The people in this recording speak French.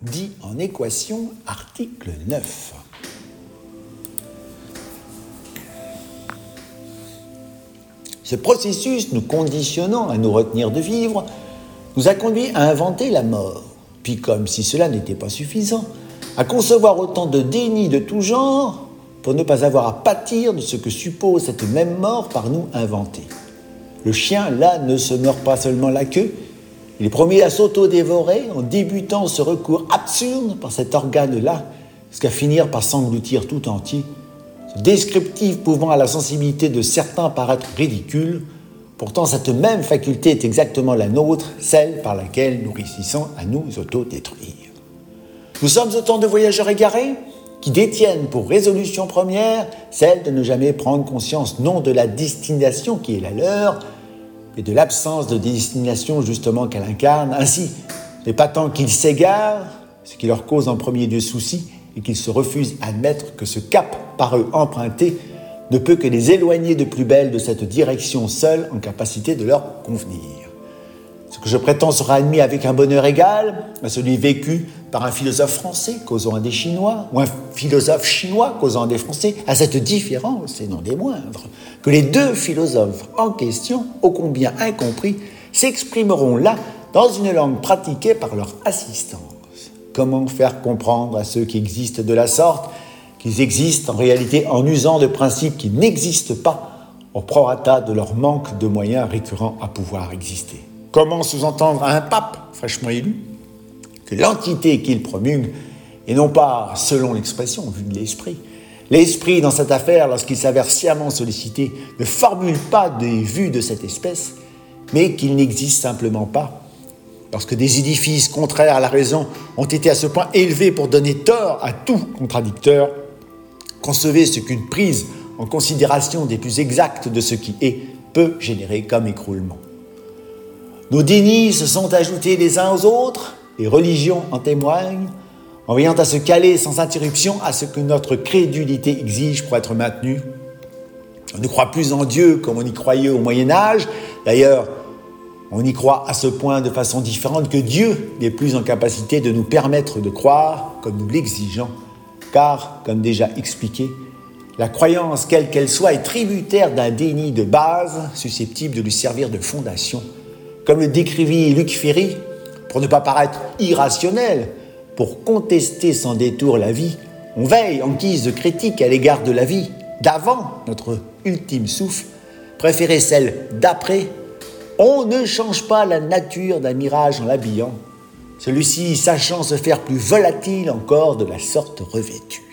dit en équation article 9. Ce processus nous conditionnant à nous retenir de vivre nous a conduit à inventer la mort, puis comme si cela n'était pas suffisant, à concevoir autant de déni de tout genre pour ne pas avoir à pâtir de ce que suppose cette même mort par nous inventée. Le chien, là, ne se meurt pas seulement la queue, il est promis à s'auto-dévorer en débutant ce recours absurde par cet organe-là, jusqu'à finir par s'engloutir tout entier, ce descriptif pouvant à la sensibilité de certains paraître ridicule. Pourtant, cette même faculté est exactement la nôtre, celle par laquelle nous réussissons à nous autodétruire. Nous sommes autant de voyageurs égarés qui détiennent pour résolution première celle de ne jamais prendre conscience non de la destination qui est la leur, mais de l'absence de destination justement qu'elle incarne. Ainsi, n'est pas tant qu'ils s'égarent, ce qui leur cause en premier lieu souci, et qu'ils se refusent à admettre que ce cap par eux emprunté ne peut que les éloigner de plus belle de cette direction seule en capacité de leur convenir. Ce que je prétends sera admis avec un bonheur égal à celui vécu par un philosophe français causant à des Chinois, ou un philosophe chinois causant à des Français, à cette différence, et non des moindres, que les deux philosophes en question, ô combien incompris, s'exprimeront là dans une langue pratiquée par leur assistance. Comment faire comprendre à ceux qui existent de la sorte qu'ils existent en réalité en usant de principes qui n'existent pas au prorata de leur manque de moyens récurrents à pouvoir exister? Comment sous-entendre à un pape fraîchement élu que l'entité qu'il promulgue, et non pas, selon l'expression vue de l'esprit dans cette affaire, lorsqu'il s'avère sciemment sollicité, ne formule pas des vues de cette espèce, mais qu'il n'existe simplement pas, lorsque des édifices contraires à la raison ont été à ce point élevés pour donner tort à tout contradicteur, concevez ce qu'une prise en considération des plus exacts de ce qui est peut générer comme écroulement. Nos dénis se sont ajoutés les uns aux autres, les religions en témoignent, en veillant à se caler sans interruption à ce que notre crédulité exige pour être maintenue. On ne croit plus en Dieu comme on y croyait au Moyen-Âge. D'ailleurs, on y croit à ce point de façon différente que Dieu n'est plus en capacité de nous permettre de croire comme nous l'exigeons, car, comme déjà expliqué, la croyance, quelle qu'elle soit, est tributaire d'un déni de base susceptible de lui servir de fondation. Comme le décrivit Luc Ferry, pour ne pas paraître irrationnel, pour contester sans détour la vie, on veille en guise de critique à l'égard de la vie d'avant notre ultime souffle, préférer celle d'après. On ne change pas la nature d'un mirage en l'habillant, celui-ci sachant se faire plus volatile encore de la sorte revêtue.